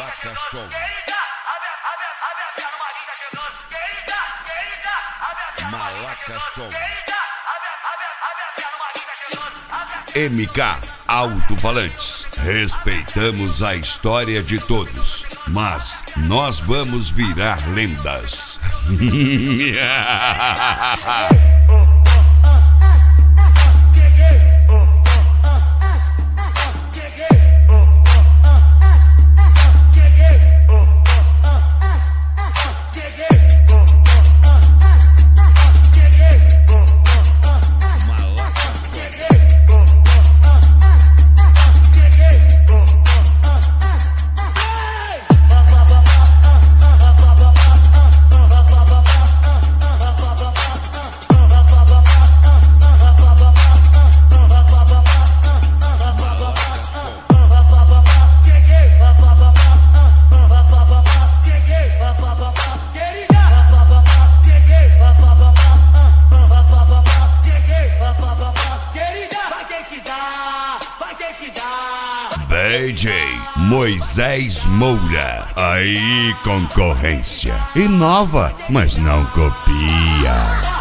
Malaca Show. Malaca Show. MK Alto-Falantes. Respeitamos a história de todos, mas nós vamos virar lendas. DJ Moisés Moura. Aí, concorrência. Inova, mas não copia.